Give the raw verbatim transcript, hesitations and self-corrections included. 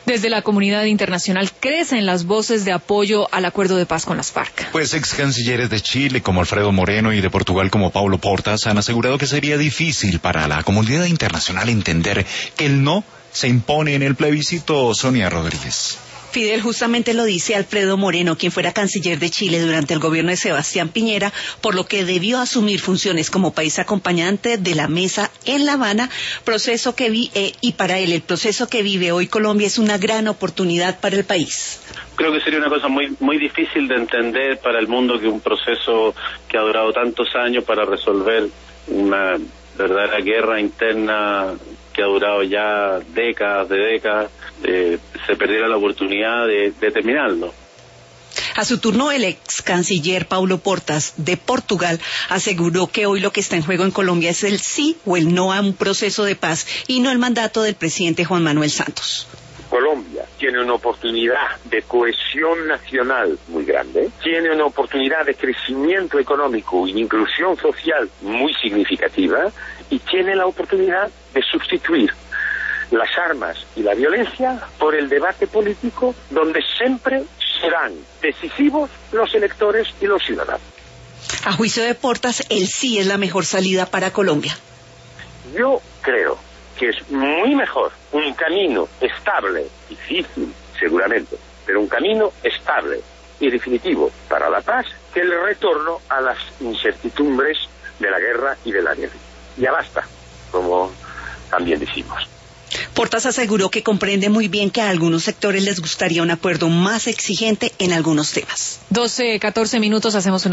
Desde la comunidad internacional crecen las voces de apoyo al acuerdo de paz con las FARC. Pues ex cancilleres de Chile como Alfredo Moreno y de Portugal como Paulo Portas han asegurado que sería difícil para la comunidad internacional entender que el no se impone en el plebiscito. Sonia Rodríguez. Fidel, justamente lo dice Alfredo Moreno, quien fuera canciller de Chile durante el gobierno de Sebastián Piñera, por lo que debió asumir funciones como país acompañante de la mesa en La Habana, proceso que vi, eh, y para él el proceso que vive hoy Colombia es una gran oportunidad para el país. Creo que sería una cosa muy muy difícil de entender para el mundo que un proceso que ha durado tantos años para resolver una verdadera guerra interna que ha durado ya décadas de décadas, eh, se perdiera la oportunidad de, de terminarlo. A su turno, el ex canciller Paulo Portas de Portugal aseguró que hoy lo que está en juego en Colombia es el sí o el no a un proceso de paz y no el mandato del presidente Juan Manuel Santos. Colombia tiene una oportunidad de cohesión nacional muy grande, tiene una oportunidad de crecimiento económico e inclusión social muy significativa y tiene la oportunidad de sustituir las armas y la violencia por el debate político donde siempre serán decisivos los electores y los ciudadanos. A juicio de Portas, el sí es la mejor salida para Colombia. Yo creo que es muy mejor un camino estable, difícil seguramente, pero un camino estable y definitivo para la paz que el retorno a las incertidumbres de la guerra y de la guerra. Ya basta, como también decimos. Portas aseguró que comprende muy bien que a algunos sectores les gustaría un acuerdo más exigente en algunos temas. doce, catorce minutos, hacemos una